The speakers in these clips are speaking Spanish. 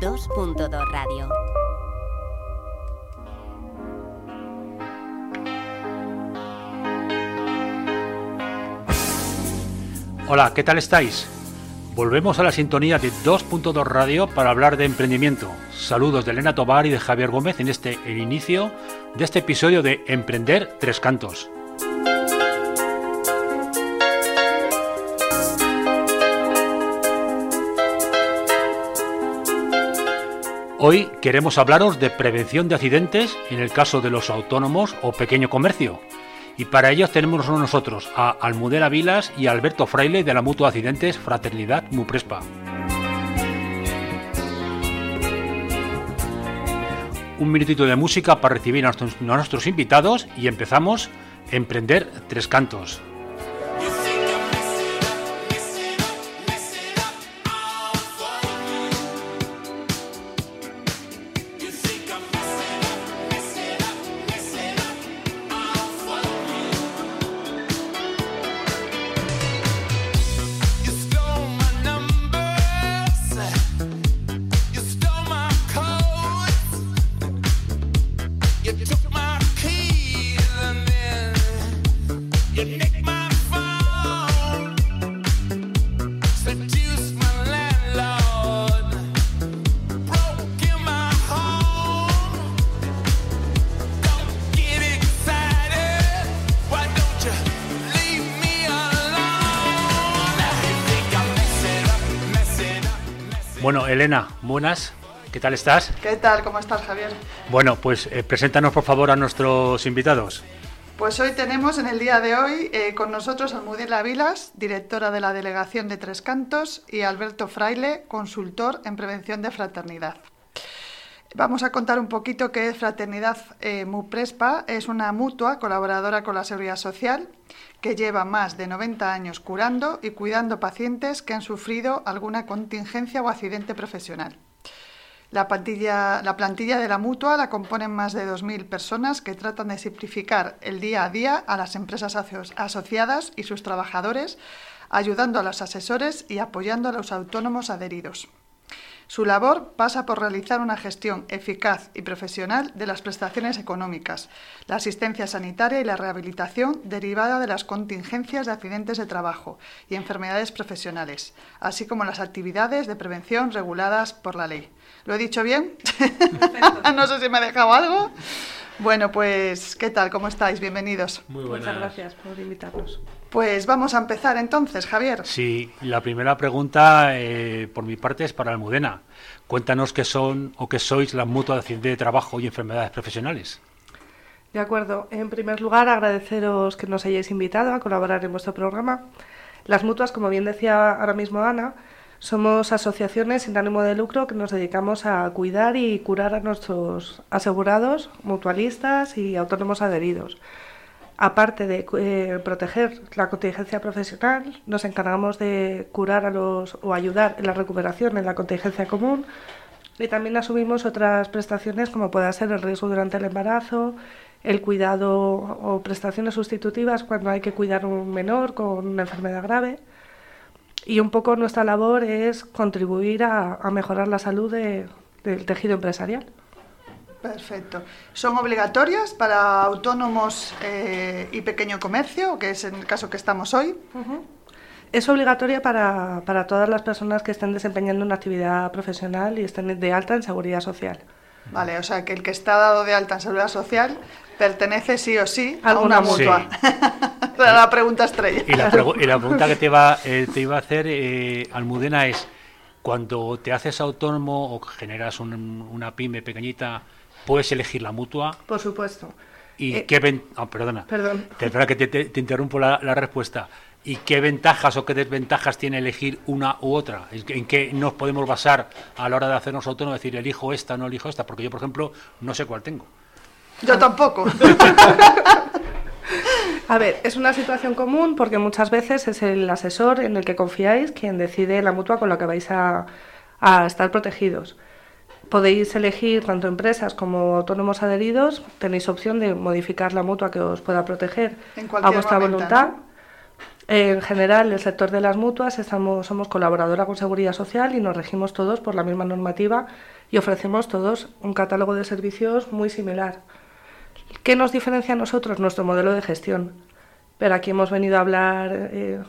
2.2 Radio. Hola, ¿qué tal estáis? Volvemos a la sintonía de 2.2 Radio para hablar de emprendimiento. Saludos de Elena Tobar y de Javier Gómez en el inicio de este episodio de Emprender Tres Cantos. Hoy queremos hablaros de prevención de accidentes en el caso de los autónomos o pequeño comercio. Y para ello tenemos nosotros a Almudena Vilas y a Alberto Fraile de la Mutua Accidentes Fraternidad Muprespa. Un minutito de música para recibir a nuestros invitados y empezamos Emprender Tres Cantos. Bueno, Elena, buenas, ¿qué tal estás? ¿Qué tal? ¿Cómo estás, Javier? Bueno, pues preséntanos por favor a nuestros invitados. Pues hoy tenemos en el día de hoy con nosotros a Almudena Vilas, directora de la Delegación de Tres Cantos, y Alberto Fraile, consultor en prevención de fraternidad. Vamos a contar un poquito qué es Fraternidad Muprespa. Es una mutua colaboradora con la Seguridad Social que lleva más de 90 años curando y cuidando pacientes que han sufrido alguna contingencia o accidente profesional. La plantilla de la mutua la componen más de 2.000 personas que tratan de simplificar el día a día a las empresas asociadas y sus trabajadores, ayudando a los asesores y apoyando a los autónomos adheridos. Su labor pasa por realizar una gestión eficaz y profesional de las prestaciones económicas, la asistencia sanitaria y la rehabilitación derivada de las contingencias de accidentes de trabajo y enfermedades profesionales, así como las actividades de prevención reguladas por la ley. ¿Lo he dicho bien? No sé si me he dejado algo. Bueno, pues, ¿qué tal? ¿Cómo estáis? Bienvenidos. Muy buenas. Muchas gracias por invitarnos. Pues vamos a empezar entonces, Javier. Sí, la primera pregunta por mi parte es para Almudena. Cuéntanos qué son o qué sois las mutuas de accidente de trabajo y enfermedades profesionales. De acuerdo. En primer lugar, agradeceros que nos hayáis invitado a colaborar en vuestro programa. Las mutuas, como bien decía ahora mismo Ana, somos asociaciones sin ánimo de lucro que nos dedicamos a cuidar y curar a nuestros asegurados, mutualistas y autónomos adheridos. Aparte de proteger la contingencia profesional, nos encargamos de curar o ayudar en la recuperación en la contingencia común y también asumimos otras prestaciones como pueda ser el riesgo durante el embarazo, el cuidado o prestaciones sustitutivas cuando hay que cuidar a un menor con una enfermedad grave. Y un poco nuestra labor es contribuir a mejorar la salud del tejido empresarial. Perfecto. ¿Son obligatorias para autónomos y pequeño comercio, que es en el caso que estamos hoy? Uh-huh. Es obligatoria para todas las personas que estén desempeñando una actividad profesional y estén de alta en Seguridad Social. Vale, o sea que el que está dado de alta en Seguridad Social pertenece sí o sí a ¿Alguna una mutua. Sí. Era la pregunta estrella. Y la pregunta que te iba a hacer, Almudena, es: cuando te haces autónomo o generas una pyme pequeñita, ¿puedes elegir la mutua? Por supuesto. ¿Y perdona. Perdón. Perdona que te interrumpo la respuesta. ¿Y qué ventajas o qué desventajas tiene elegir una u otra? ¿En qué nos podemos basar a la hora de hacernos autónomos? Decir, elijo esta, no elijo esta, porque yo, por ejemplo, no sé cuál tengo. Yo tampoco. A ver, es una situación común porque muchas veces es el asesor en el que confiáis quien decide la mutua con la que vais a estar protegidos. Podéis elegir tanto empresas como autónomos adheridos, tenéis opción de modificar la mutua que os pueda proteger En a cualquier vuestra momento, voluntad. ¿no? En general, el sector de las mutuas somos colaboradora con Seguridad Social y nos regimos todos por la misma normativa y ofrecemos todos un catálogo de servicios muy similar. ¿Qué nos diferencia a nosotros? Nuestro modelo de gestión. Pero aquí hemos venido a hablar,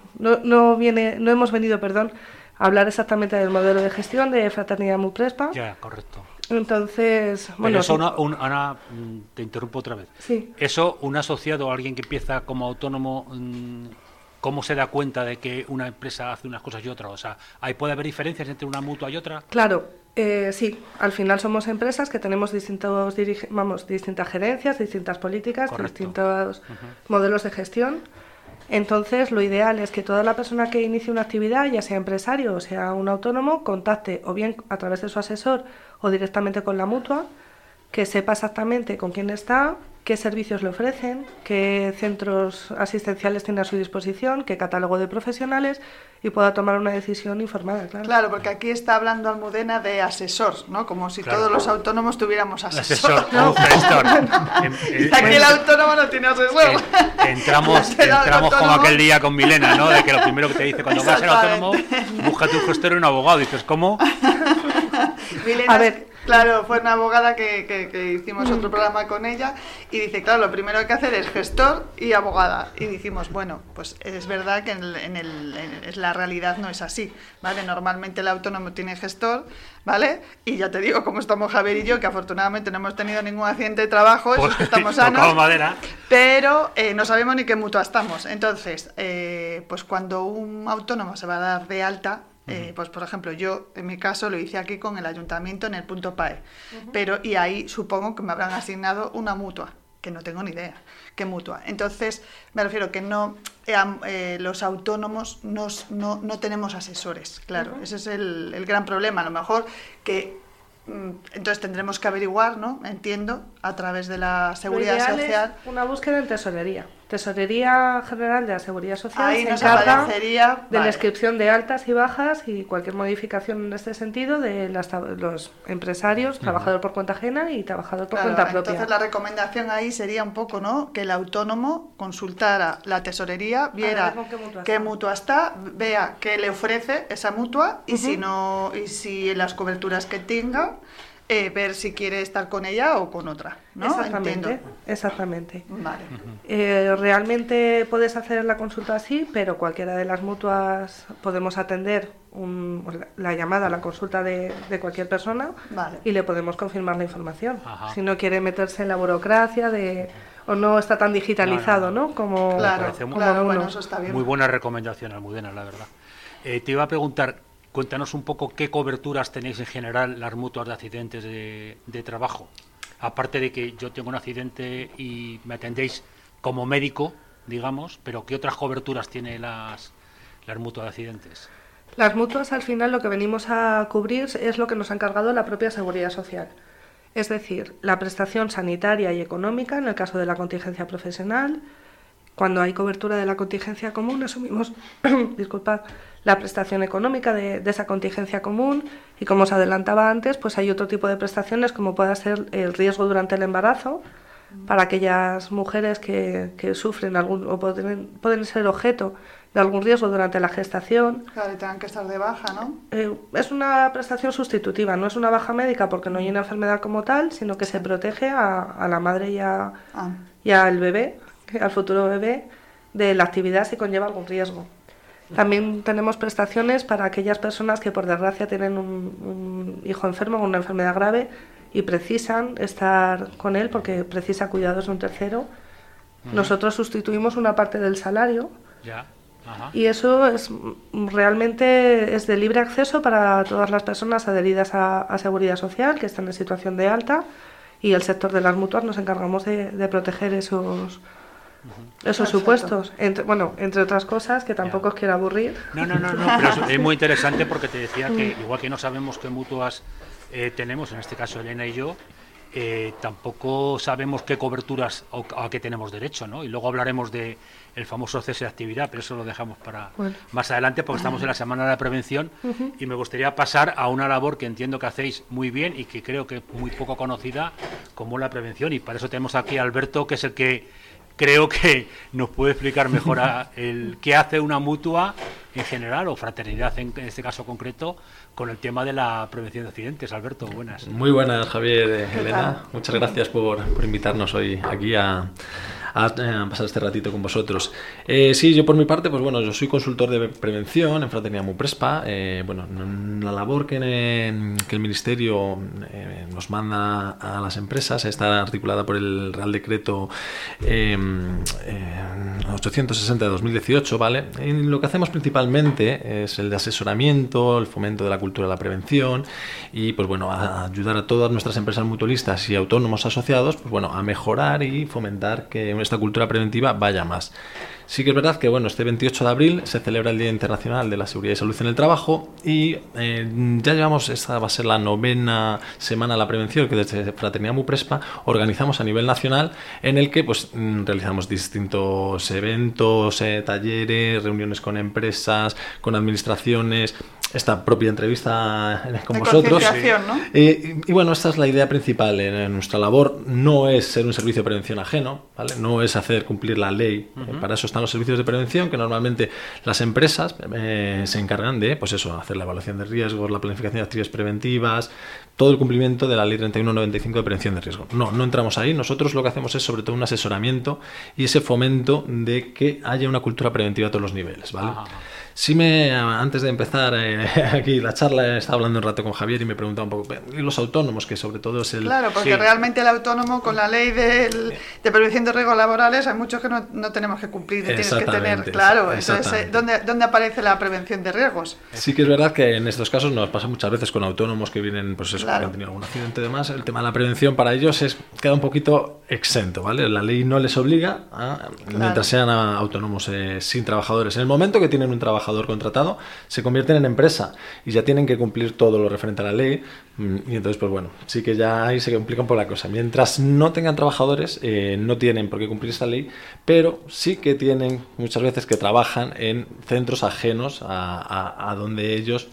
no hemos venido, a hablar exactamente del modelo de gestión de Fraternidad Muprespa. Ya, correcto. Entonces, pero bueno... eso, Ana, te interrumpo otra vez. Sí. Eso, un asociado o alguien que empieza como autónomo, ¿cómo se da cuenta de que una empresa hace unas cosas y otras? O sea, ¿ahí puede haber diferencias entre una mutua y otra? Claro, sí. Al final somos empresas que tenemos distintas gerencias, distintas políticas, Correcto. distintos modelos de gestión. Entonces, lo ideal es que toda la persona que inicie una actividad, ya sea empresario o sea un autónomo, contacte o bien a través de su asesor o directamente con la mutua, que sepa exactamente con quién está, qué servicios le ofrecen, qué centros asistenciales tiene a su disposición, qué catálogo de profesionales y pueda tomar una decisión informada, claro. Claro, porque aquí está hablando Almudena de asesor, ¿no? Como si todos los autónomos tuviéramos asesor. No. Un gestor. Y aquí el autónomo no tiene asesor. Entramos como aquel día con Milena, ¿no? De que lo primero que te dice cuando vas a ser autónomo, búscate un gestor y un abogado. Y dices, ¿cómo? Milena, a ver, claro, fue una abogada que hicimos otro programa con ella y dice, claro, lo primero que hay que hacer es gestor y abogada. Y dijimos, bueno, pues es verdad que en la realidad no es así, ¿vale? Normalmente el autónomo tiene gestor, ¿vale? Y ya te digo, como estamos Javier y yo, que afortunadamente no hemos tenido ningún accidente de trabajo, eso es que estamos sanos, madera. Pero no sabemos ni qué mutua estamos. Entonces, pues cuando un autónomo se va a dar de alta, pues por ejemplo, yo en mi caso lo hice aquí con el ayuntamiento en el punto PAE, y ahí supongo que me habrán asignado una mutua, que no tengo ni idea qué mutua. Entonces, me refiero que no los autónomos no tenemos asesores, claro, ese es el gran problema. A lo mejor que entonces tendremos que averiguar, ¿no? Entiendo, a través de la Seguridad Social. Es una búsqueda en Tesorería. Tesorería General de la Seguridad Social ahí se nos encarga aparecería, de la inscripción de altas y bajas y cualquier modificación en este sentido de los empresarios, trabajador por cuenta ajena y trabajador por cuenta propia. Entonces la recomendación ahí sería un poco, ¿no? Que el autónomo consultara la tesorería, viera qué mutua está, vea qué le ofrece esa mutua y si las coberturas que tenga, ver si quiere estar con ella o con otra, ¿no? Exactamente. Vale. Realmente puedes hacer la consulta así, pero cualquiera de las mutuas podemos atender la llamada, la consulta de cualquier persona, y le podemos confirmar la información. Ajá. Si no quiere meterse en la burocracia o no está tan digitalizado, ¿no? Como, bueno, eso está bien. Muy buena recomendación, Almudena, la verdad. Te iba a preguntar, cuéntanos un poco qué coberturas tenéis en general las mutuas de accidentes de trabajo. Aparte de que yo tengo un accidente y me atendéis como médico, digamos, pero ¿qué otras coberturas tiene las mutuas de accidentes? Las mutuas, al final, lo que venimos a cubrir es lo que nos ha encargado la propia Seguridad Social. Es decir, la prestación sanitaria y económica en el caso de la contingencia profesional. Cuando hay cobertura de la contingencia común, asumimos la prestación económica de esa contingencia común y, como os adelantaba antes, pues hay otro tipo de prestaciones como pueda ser el riesgo durante el embarazo para aquellas mujeres que sufren o pueden ser objeto de algún riesgo durante la gestación. Claro, y tengan que estar de baja, ¿no? Es una prestación sustitutiva, no es una baja médica porque no hay una enfermedad como tal, sino que se protege a la madre y al bebé, al futuro bebé, de la actividad si conlleva algún riesgo. También tenemos prestaciones para aquellas personas que por desgracia tienen un hijo enfermo con una enfermedad grave y precisan estar con él porque precisa cuidados de un tercero. Nosotros sustituimos una parte del salario. Y eso realmente es de libre acceso para todas las personas adheridas a Seguridad Social que están en situación de alta, y el sector de las mutuas nos encargamos de proteger esos supuestos, entre otras cosas que tampoco os quiero aburrir. No, pero es muy interesante porque te decía que igual que no sabemos qué mutuas tenemos, en este caso Elena y yo, tampoco sabemos qué coberturas o a qué tenemos derecho, ¿no? Y luego hablaremos de el famoso cese de actividad, pero eso lo dejamos para más adelante porque estamos en la Semana de la Prevención y me gustaría pasar a una labor que entiendo que hacéis muy bien y que creo que es muy poco conocida, como la prevención, y para eso tenemos aquí a Alberto, que es el que creo que nos puede explicar mejor qué hace una mutua en general, o fraternidad en este caso concreto, con el tema de la prevención de accidentes. Alberto, buenas. Muy buenas, Javier, Elena. Muchas gracias por invitarnos hoy aquí a pasar este ratito con vosotros. Sí, yo por mi parte, pues bueno, yo soy consultor de prevención en Fraternidad Muprespa. Bueno, la labor que el Ministerio nos manda a las empresas está articulada por el Real Decreto 860 de 2018, ¿vale? Y lo que hacemos principalmente es el de asesoramiento, el fomento de la cultura de la prevención y, pues bueno, a ayudar a todas nuestras empresas mutualistas y autónomos asociados, pues bueno, a mejorar y fomentar que esta cultura preventiva vaya más. Sí que es verdad que bueno, este 28 de abril se celebra el Día Internacional de la Seguridad y Salud en el Trabajo y ya llevamos, esta va a ser la 9ª semana de la prevención que desde Fraternidad Muprespa organizamos a nivel nacional, en el que pues realizamos distintos eventos, talleres, reuniones con empresas, con administraciones, esta propia entrevista con vosotros. ¿No? Y bueno, esta es la idea principal. Nuestra labor no es ser un servicio de prevención ajeno, ¿vale? No es hacer cumplir la ley. Para eso están los servicios de prevención, que normalmente las empresas se encargan de, pues eso, hacer la evaluación de riesgos, la planificación de actividades preventivas, todo el cumplimiento de la Ley 3195 de prevención de riesgo. No entramos ahí. Nosotros lo que hacemos es sobre todo un asesoramiento y ese fomento de que haya una cultura preventiva a todos los niveles, ¿vale? Sí, antes de empezar aquí la charla, estaba hablando un rato con Javier y me preguntaba un poco, ¿y los autónomos? Que sobre todo es el... Claro, porque realmente el autónomo, con la ley de prevención de riesgos laborales, hay muchos que no tenemos que cumplir, tienes que tener, claro. Entonces, ¿dónde aparece la prevención de riesgos? Sí que es verdad que en estos casos nos pasa muchas veces con autónomos que vienen, pues eso, que han tenido algún accidente y demás, el tema de la prevención para ellos queda un poquito exento, ¿vale? La ley no les obliga mientras sean autónomos sin trabajadores. En el momento que tienen un trabajador contratado, se convierten en empresa y ya tienen que cumplir todo lo referente a la ley y entonces pues bueno, sí que ya ahí se complica un poco la cosa. Mientras no tengan trabajadores, no tienen por qué cumplir esta ley, pero sí que tienen muchas veces que trabajan en centros ajenos a donde ellos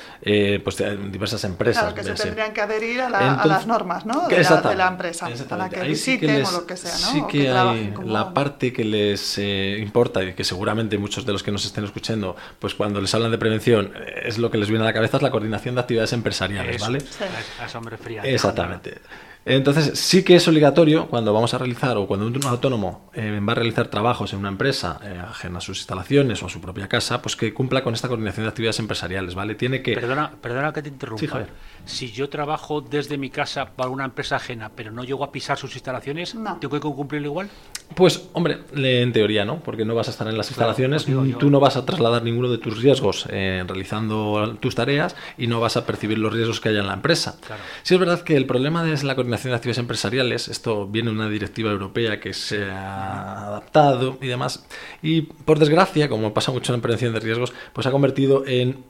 pues diversas empresas. Claro, que se tendrían que adherir a las normas, ¿no? de la empresa a la que ahí visiten o lo que sea, ¿no? Sí que hay la parte que les importa y que seguramente muchos de los que nos estén escuchando, pues cuando les hablan de prevención, es lo que les viene a la cabeza, es la coordinación de actividades empresariales, ¿vale? Sí. A eso me refería. Exactamente. Entonces sí que es obligatorio cuando vamos a realizar o cuando un autónomo va a realizar trabajos en una empresa ajena a sus instalaciones o a su propia casa, pues que cumpla con esta coordinación de actividades empresariales, ¿vale? Tiene que... Perdona que te interrumpa. Sí, Javier. Si yo trabajo desde mi casa para una empresa ajena, pero no llego a pisar sus instalaciones, ¿tengo que cumplirlo igual? Pues, hombre, en teoría no, porque no vas a estar en las instalaciones, tú no vas a trasladar ninguno de tus riesgos realizando tus tareas y no vas a percibir los riesgos que haya en la empresa. Claro. Sí es verdad que el problema es la coordinación de actividades empresariales, esto viene de una directiva europea que se ha adaptado y demás, y por desgracia, como pasa mucho en prevención de riesgos, pues ha convertido en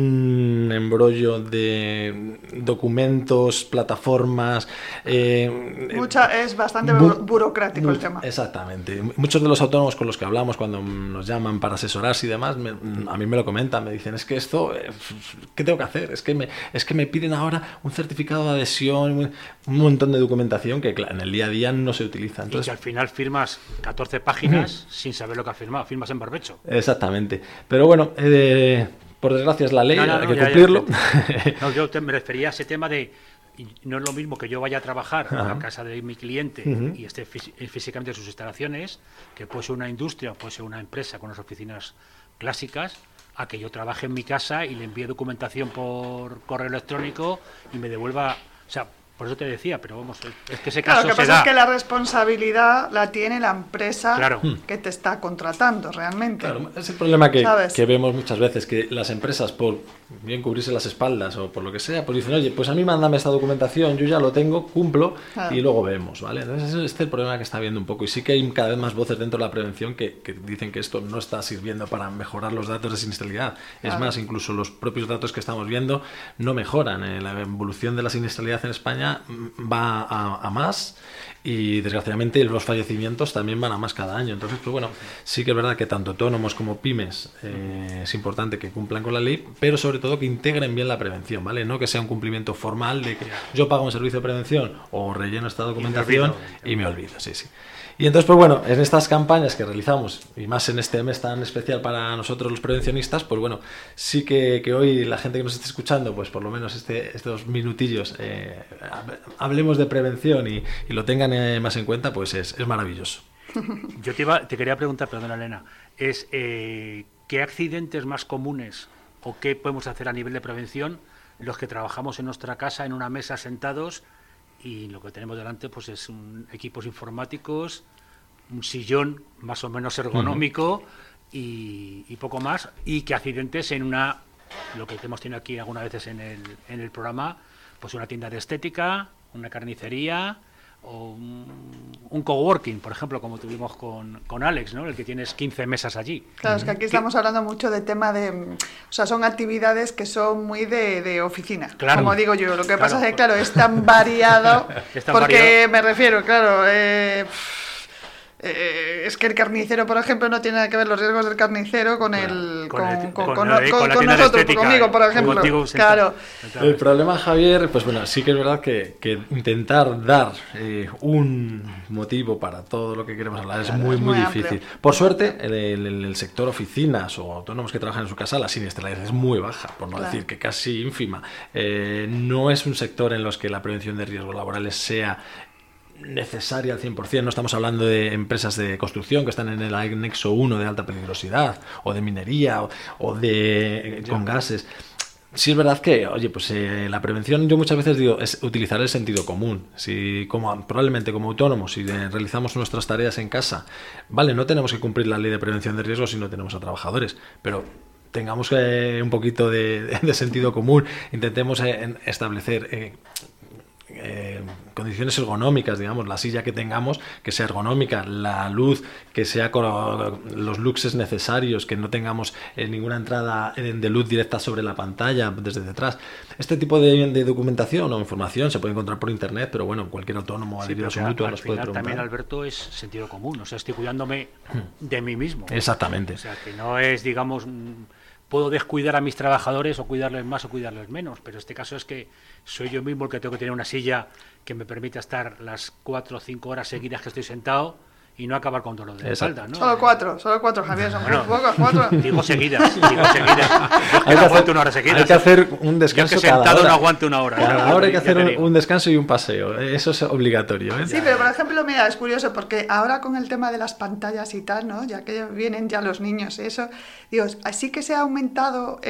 un embrollo de documentos, plataformas... es bastante burocrático el tema. Exactamente. Muchos de los autónomos con los que hablamos cuando nos llaman para asesorarse y demás, a mí me lo comentan, me dicen, es que esto, ¿qué tengo que hacer? Es que me piden ahora un certificado de adhesión, un montón de documentación que en el día a día no se utiliza. Entonces, y que al final firmas 14 páginas sin saber lo que has firmado, firmas en barbecho. Exactamente. Pero bueno, por desgracia es la ley, hay que cumplirlo. Yo me refería a ese tema de... No es lo mismo que yo vaya a trabajar a la casa de mi cliente y esté físicamente en sus instalaciones, que puede ser una industria, puede ser una empresa con las oficinas clásicas, a que yo trabaje en mi casa y le envíe documentación por correo electrónico y me devuelva... O sea, por eso te decía, pero vamos, es que ese caso lo que pasa es que la responsabilidad la tiene la empresa que te está contratando realmente. Claro, es el problema que vemos muchas veces, que las empresas, por bien cubrirse las espaldas o por lo que sea, pues dicen, oye, pues a mí mándame esta documentación, yo ya lo tengo, cumplo y luego vemos, ¿vale? Entonces ese es el problema que está habiendo un poco, y sí que hay cada vez más voces dentro de la prevención que dicen que esto no está sirviendo para mejorar los datos de siniestralidad. Es más, incluso los propios datos que estamos viendo no mejoran. La evolución de la siniestralidad en España va a más y desgraciadamente los fallecimientos también van a más cada año. Entonces, pues bueno, sí que es verdad que tanto autónomos como pymes es importante que cumplan con la ley, pero sobre sobre todo que integren bien la prevención, ¿vale? No que sea un cumplimiento formal de que yo pago un servicio de prevención o relleno esta documentación y me olvido, sí. Y entonces, pues bueno, en estas campañas que realizamos, y más en este mes tan especial para nosotros los prevencionistas, pues bueno, sí que hoy la gente que nos esté escuchando, pues por lo menos estos minutillos, hablemos de prevención y lo tengan más en cuenta, pues es maravilloso. Yo te quería preguntar, perdona Elena, ¿qué accidentes más comunes o qué podemos hacer a nivel de prevención los que trabajamos en nuestra casa, en una mesa sentados, y lo que tenemos delante pues es equipos informáticos, un sillón más o menos ergonómico y poco más, y que accidentes en lo que hemos tenido aquí algunas veces en el programa, pues una tienda de estética, una carnicería o un coworking, por ejemplo, como tuvimos con Alex, ¿no? El que tienes 15 mesas allí. Claro, es que aquí estamos hablando mucho de tema de... O sea, son actividades que son muy de oficina, claro, como digo yo. Lo que pasa es que, claro, es tan variado, me refiero, claro... es que el carnicero, por ejemplo, no tiene nada que ver los riesgos del carnicero con nosotros, conmigo, por ejemplo. Claro. El problema, Javier, pues bueno, sí que es verdad que intentar dar un motivo para todo lo que queremos hablar es muy difícil. Por suerte, el sector oficinas o autónomos que trabajan en su casa, la siniestralidad es muy baja, por no decir que casi ínfima. No es un sector en los que la prevención de riesgos laborales sea necesaria al 100%, no estamos hablando de empresas de construcción que están en el anexo 1 de alta peligrosidad, o de minería, o de con gases. Sí es verdad que, oye, pues la prevención, yo muchas veces digo, es utilizar el sentido común. Si probablemente como autónomos, si realizamos nuestras tareas en casa, vale, no tenemos que cumplir la ley de prevención de riesgos si no tenemos a trabajadores, pero tengamos un poquito de sentido común, intentemos establecer condiciones ergonómicas, digamos, la silla que tengamos que sea ergonómica, la luz que sea con los luxes necesarios, que no tengamos ninguna entrada de luz directa sobre la pantalla desde detrás. Este tipo de documentación o información se puede encontrar por internet, pero bueno, cualquier autónomo adherido a su mutua nos puede preguntar. También, Alberto, es sentido común, o sea, estoy cuidándome de mí mismo. Exactamente. O sea, que no es, digamos, puedo descuidar a mis trabajadores o cuidarles más o cuidarles menos, pero este caso es que soy yo mismo el que tengo que tener una silla que me permita estar las 4 o 5 horas seguidas que estoy sentado y no acabar con dolor de espalda, ¿no? Solo cuatro, Javier, son muy pocos, 4. Digo seguidas. Yo que no aguanto una hora seguida. Hay que hacer un descanso yo que sentado no aguanto una hora. Ahora hay que hacer un descanso y un paseo, eso es obligatorio, ¿eh? Sí, pero por ejemplo, mira, es curioso porque ahora con el tema de las pantallas y tal, ¿no? Ya que vienen ya los niños, eso, digo, así que se ha aumentado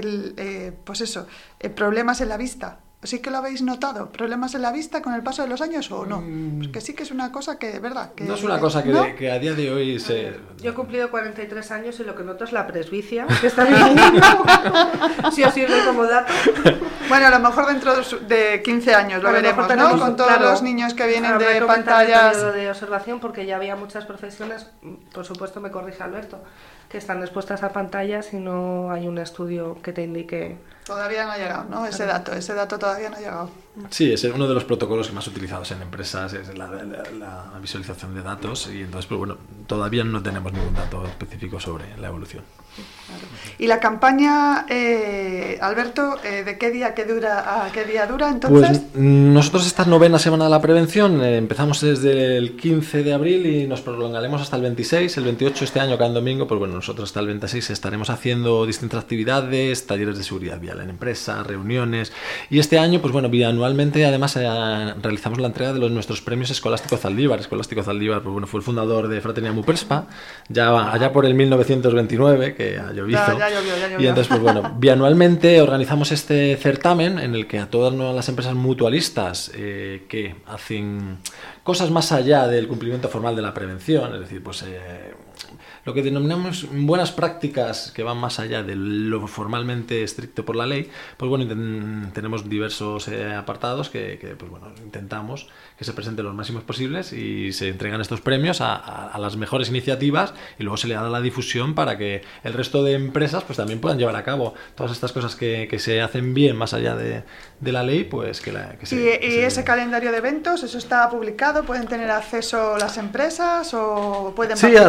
problemas en la vista. ¿Sí que lo habéis notado? ¿Problemas en la vista con el paso de los años o no? Porque sí que es una cosa que, ¿verdad? Que, no es una cosa que a día de hoy se... Yo he cumplido 43 años y lo que noto es la presbicia que está viniendo. Si os sirve como dato. Bueno, a lo mejor dentro de 15 años lo veremos, ¿no? Con todos los niños que vienen de pantallas... El de observación, porque ya había muchas profesiones, por supuesto me corrige Alberto, que están expuestas a pantallas y no hay un estudio que te indique... Todavía no ha llegado, ¿no? Ese dato todavía no ha llegado. Sí, es uno de los protocolos más utilizados en empresas, es la visualización de datos, y entonces, pues bueno, todavía no tenemos ningún dato específico sobre la evolución. ¿Y la campaña, Alberto, de qué día dura entonces? Pues nosotros esta 9ª semana de la prevención empezamos desde el 15 de abril y nos prolongaremos hasta el 26, el 28 este año, cada domingo, pues bueno, nosotros hasta el 26 estaremos haciendo distintas actividades, talleres de seguridad vial en empresa, reuniones, y este año, pues bueno, bianualmente además realizamos la entrega de nuestros premios Escolástico Zaldívar. Escolástico Zaldívar, pues bueno, fue el fundador de Fraternidad Muperspa, allá por el 1929, que ha llovido. Ya llovió. Y entonces, pues bueno, bianualmente organizamos este certamen en el que a todas las empresas mutualistas que hacen cosas más allá del cumplimiento formal de la prevención, es decir, pues lo que denominamos buenas prácticas que van más allá de lo formalmente estricto por la ley, pues bueno, tenemos diversos apartados que pues bueno, intentamos que se presenten los máximos posibles y se entregan estos premios a las mejores iniciativas, y luego se le da la difusión para que el resto de empresas pues también puedan llevar a cabo todas estas cosas que se hacen bien más allá de la ley, pues ese calendario de eventos, ¿eso está publicado? ¿Pueden tener acceso las empresas o pueden participar? Sí, a través de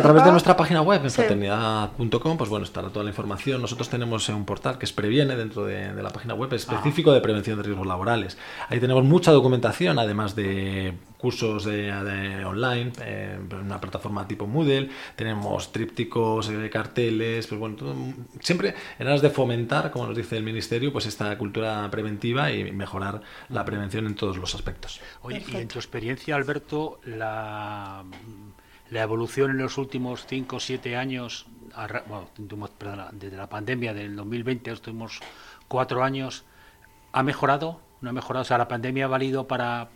nuestra página web, en fraternidad.com, pues bueno, estará toda la información. Nosotros tenemos un portal que es Previene dentro de la página web, específico de prevención de riesgos laborales. Ahí tenemos mucha documentación, además de cursos de online, una plataforma tipo Moodle, tenemos trípticos, carteles, pues bueno, todo, siempre en aras de fomentar, como nos dice el Ministerio, pues esta cultura preventiva y mejorar la prevención en todos los aspectos. Oye, y en tu experiencia, Alberto, la evolución en los últimos 5 o 7 años, desde la pandemia del 2020, estuvimos 4 años, ¿ha mejorado? ¿No ha mejorado? O sea, la pandemia ha valido para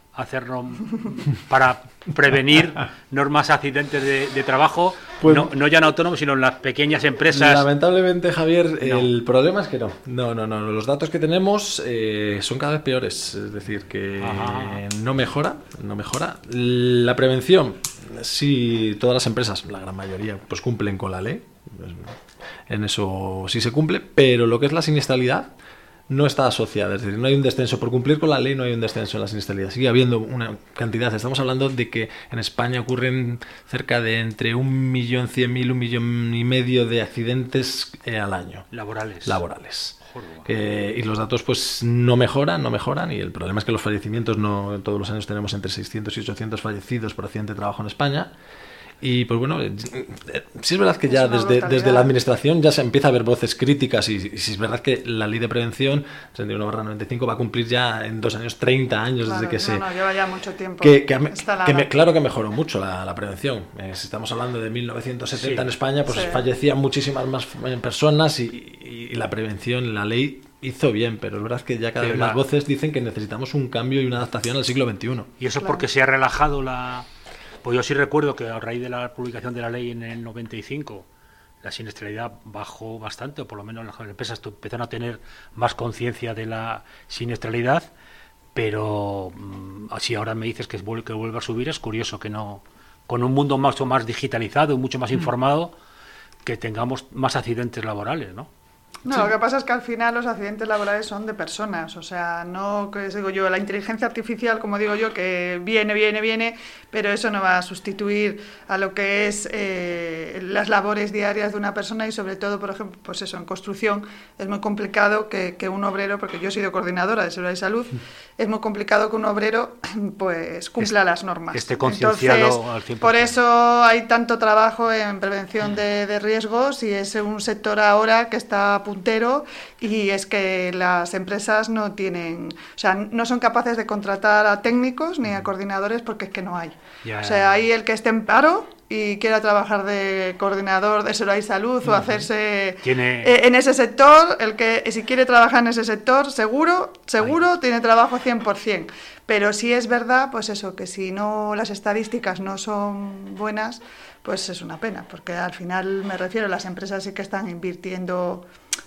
prevenir más accidentes de trabajo, pues, no ya en autónomos, sino en las pequeñas empresas. Lamentablemente, Javier, el problema es que no. Los datos que tenemos son cada vez peores. Es decir, que no mejora. La prevención, sí, todas las empresas, la gran mayoría, pues cumplen con la ley. En eso sí se cumple, pero lo que es la siniestralidad no está asociada, es decir, no hay un descenso. Por cumplir con la ley no hay un descenso en la siniestralidad. Sigue habiendo una cantidad. Estamos hablando de que en España ocurren cerca de entre 1.100.000, 1,5 millones de accidentes al año. Laborales. Y los datos pues no mejoran, y el problema es que los fallecimientos, no todos los años tenemos entre 600 y 800 fallecidos por accidente de trabajo en España. Y pues bueno, sí es verdad que ya desde la administración ya se empieza a ver voces críticas, y sí es verdad que la ley de prevención 31/95 va a cumplir ya en 2 años 30 años desde que lleva ya mucho tiempo. Claro que mejoró mucho la prevención. Si estamos hablando de 1970 en España, pues fallecían muchísimas más personas, y la prevención, la ley hizo bien, pero es verdad que ya cada vez más voces dicen que necesitamos un cambio y una adaptación al siglo XXI. ¿Y eso porque se ha relajado la...? Pues yo sí recuerdo que a raíz de la publicación de la ley en el 95, la siniestralidad bajó bastante, o por lo menos las empresas empezaron a tener más conciencia de la siniestralidad, pero si ahora me dices que vuelve a subir, es curioso que no, con un mundo mucho más digitalizado y mucho más informado, que tengamos más accidentes laborales, ¿no? No, sí. Lo que pasa es que al final los accidentes laborales son de personas, o sea, no, que digo yo, la inteligencia artificial, como digo yo, que viene, pero eso no va a sustituir a lo que es las labores diarias de una persona, y sobre todo, por ejemplo, pues eso, en construcción es muy complicado que un obrero, porque yo he sido coordinadora de seguridad y salud, es muy complicado que un obrero pues cumpla las normas. Esté concienciado al 100%. Por eso hay tanto trabajo en prevención de riesgos, y es un sector ahora que está puntero, y es que las empresas no son capaces de contratar a técnicos ni a coordinadores, porque es que no hay. O sea, hay el que esté en paro y quiera trabajar de coordinador de seguridad y salud o hacerse en ese sector, el que si quiere trabajar en ese sector, seguro tiene trabajo 100%. Pero sí es verdad, pues eso, que si no, las estadísticas no son buenas, pues es una pena, porque al final, me refiero, las empresas sí que están invirtiendo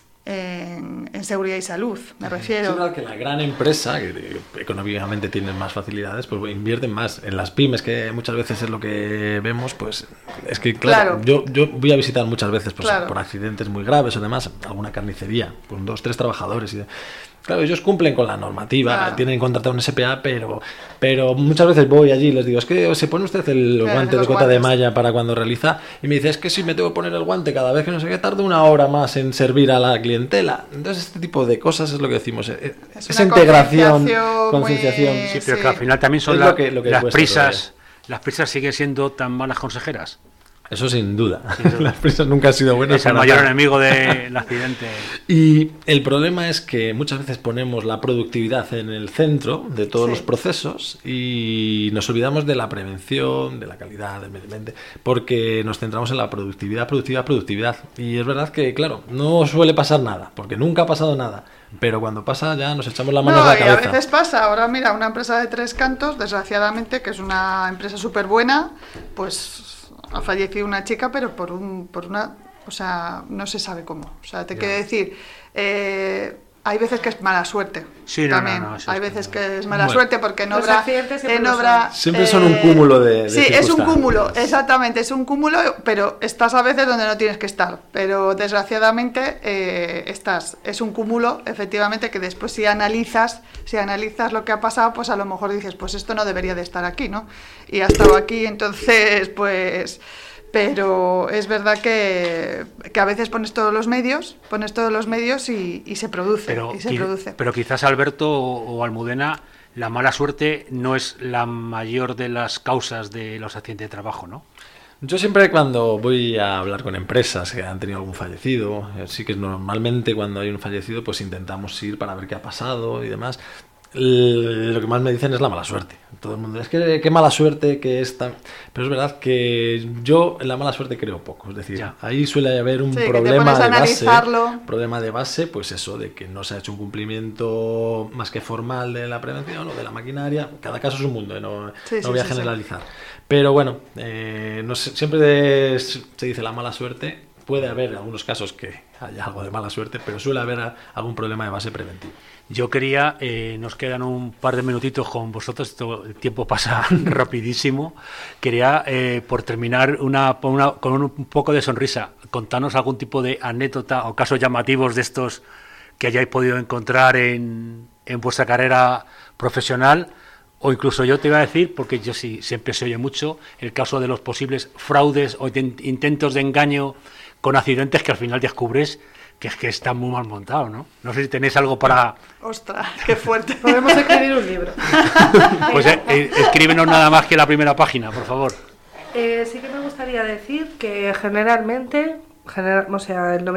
en seguridad y salud, me refiero. Es verdad que la gran empresa, que económicamente tienen más facilidades, pues invierten más. En las pymes, que muchas veces es lo que vemos, pues es que, claro. Yo voy a visitar muchas veces pues, por accidentes muy graves o demás, alguna carnicería, con 2 o 3 trabajadores, y claro, ellos cumplen con la normativa, tienen contratado un SPA, pero muchas veces voy allí y les digo, es que se pone usted el guante de cota de malla para cuando realiza, y me dice, es que si me tengo que poner el guante cada vez que no sé qué, tardo 1 hora más en servir a la clientela. Entonces este tipo de cosas es lo que decimos, esa integración, concienciación. Sí, pero que al final también son lo que las prisas. ¿Las prisas siguen siendo tan malas consejeras? Eso sin duda. Las prisas nunca han sido buenas. Es el mayor enemigo del accidente. Y el problema es que muchas veces ponemos la productividad en el centro de todos los procesos, y nos olvidamos de la prevención, de la calidad, del medio ambiente, porque nos centramos en la productividad. Y es verdad que, claro, no suele pasar nada, porque nunca ha pasado nada. Pero cuando pasa ya nos echamos la mano a la cabeza. Y a veces pasa. Ahora mira, una empresa de Tres Cantos, desgraciadamente, que es una empresa súper buena, pues ha fallecido una chica, pero por una, o sea, no se sabe cómo. O sea, te quiero decir, hay veces que es mala suerte. Sí, también. Hay veces que es mala suerte, porque en obra siempre son un cúmulo de sí, es un cúmulo, exactamente, es un cúmulo, pero estás a veces donde no tienes que estar. Pero desgraciadamente es un cúmulo, efectivamente, que después si analizas lo que ha pasado, pues a lo mejor dices, pues esto no debería de estar aquí, ¿no? Y ha estado aquí, entonces, pues pero es verdad que a veces pones todos los medios y se produce. Pero quizás, Alberto o Almudena, la mala suerte no es la mayor de las causas de los accidentes de trabajo, ¿no? Yo siempre cuando voy a hablar con empresas que han tenido algún fallecido, sí que normalmente cuando hay un fallecido pues intentamos ir para ver qué ha pasado y demás. Lo que más me dicen es la mala suerte. Todo el mundo, es que qué mala suerte que es tan... Pero es verdad que yo en la mala suerte creo poco. Es decir, ahí suele haber un problema de base. Problema de base, pues eso, de que no se ha hecho un cumplimiento más que formal de la prevención o de la maquinaria. Cada caso es un mundo, no voy a generalizar. Pero bueno, no sé, siempre se dice la mala suerte. Puede haber algunos casos que haya algo de mala suerte, pero suele haber algún problema de base preventivo. Yo quería, nos quedan un par de minutitos con vosotros, el tiempo pasa rapidísimo. Quería, por terminar, con un poco de sonrisa, contarnos algún tipo de anécdota o casos llamativos de estos que hayáis podido encontrar en vuestra carrera profesional. O incluso yo te iba a decir, porque yo sí siempre se oye mucho, el caso de los posibles fraudes o intentos de engaño con accidentes que al final descubres que es que está muy mal montado, ¿no? No sé si tenéis algo para... ¡Ostras, qué fuerte! Podemos escribir un libro. Pues escríbenos nada más que la primera página, por favor. Sí que me gustaría decir que generalmente, o sea, el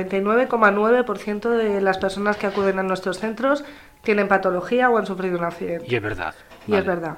99,9% de las personas que acuden a nuestros centros tienen patología o han sufrido un accidente. Y es verdad. Y es verdad.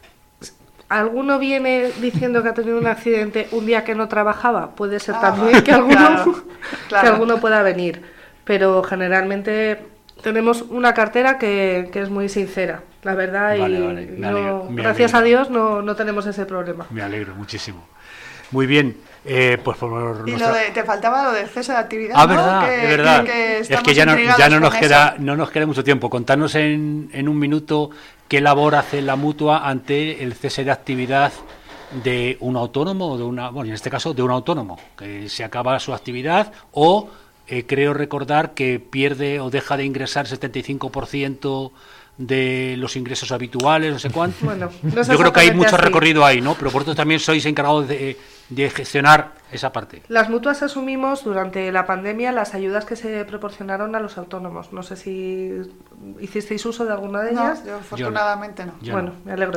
¿Alguno viene diciendo que ha tenido un accidente un día que no trabajaba? Puede ser también que alguno, que alguno pueda venir. Pero generalmente tenemos una cartera que es muy sincera, la verdad, gracias a Dios no tenemos ese problema. Me alegro muchísimo. Muy bien. Pues te faltaba lo del cese de actividad. Ah, verdad, es verdad. Es que ya no nos queda mucho tiempo. Contarnos en un minuto qué labor hace la mutua ante el cese de actividad de un autónomo o en este caso de un autónomo que se acaba su actividad o creo recordar que pierde o deja de ingresar 75% de los ingresos habituales, no sé cuánto. Bueno, yo creo que hay mucho recorrido ahí, ¿no? Pero vosotros también sois encargados de gestionar esa parte. Las mutuas asumimos durante la pandemia las ayudas que se proporcionaron a los autónomos. No sé si hicisteis uso de alguna de ellas. No, yo afortunadamente no. Bueno, me alegro.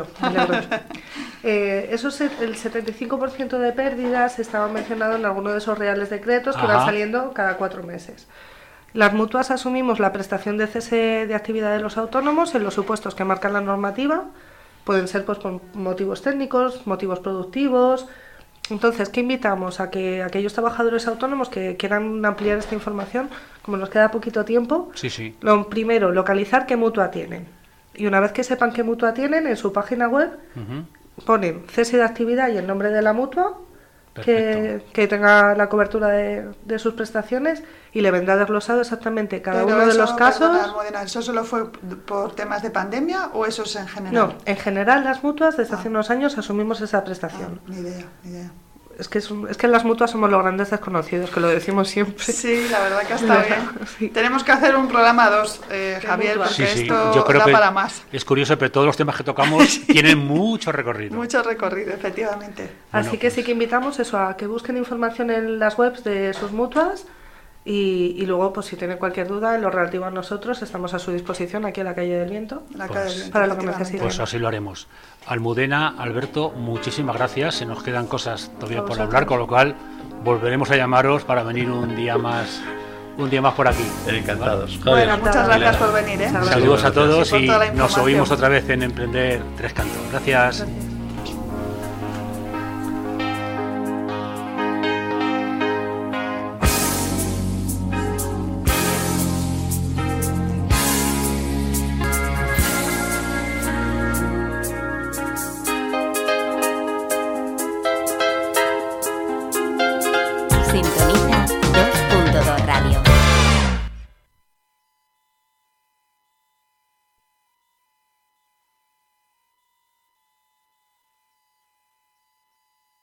El 75% de pérdidas estaba mencionado en alguno de esos reales decretos que van saliendo cada 4 meses. Las mutuas asumimos la prestación de cese de actividad de los autónomos en los supuestos que marca la normativa. Pueden ser pues por motivos técnicos, motivos productivos. Entonces, ¿qué invitamos? A que aquellos trabajadores autónomos que quieran ampliar esta información, como nos queda poquito tiempo, lo primero, localizar qué mutua tienen. Y una vez que sepan qué mutua tienen, en su página web ponen cese de actividad y el nombre de la mutua, que tenga la cobertura de sus prestaciones y le vendrá desglosado exactamente cada uno de los casos. Perdona, ¿eso solo fue por temas de pandemia o eso es en general? No, en general las mutuas desde hace unos años asumimos esa prestación. Ni idea. Es que en las mutuas somos los grandes desconocidos, que lo decimos siempre. Sí, la verdad que está bien. Sí. Tenemos que hacer un programa 2, Javier, porque esto yo creo da que para más. Es curioso, pero todos los temas que tocamos tienen mucho recorrido. Mucho recorrido, efectivamente. Así que sí que invitamos a que busquen información en las webs de sus mutuas y luego, pues si tienen cualquier duda en lo relativo a nosotros, estamos a su disposición aquí en la Calle del Viento, para lo que necesiten. Pues así lo haremos. Almudena, Alberto, muchísimas gracias. Se nos quedan cosas todavía por hablar, con lo cual volveremos a llamaros para venir un día más por aquí. Encantados. Bueno, muchas gracias por venir. Saludos a todos y nos oímos otra vez en Emprender Tres Cantos. Gracias.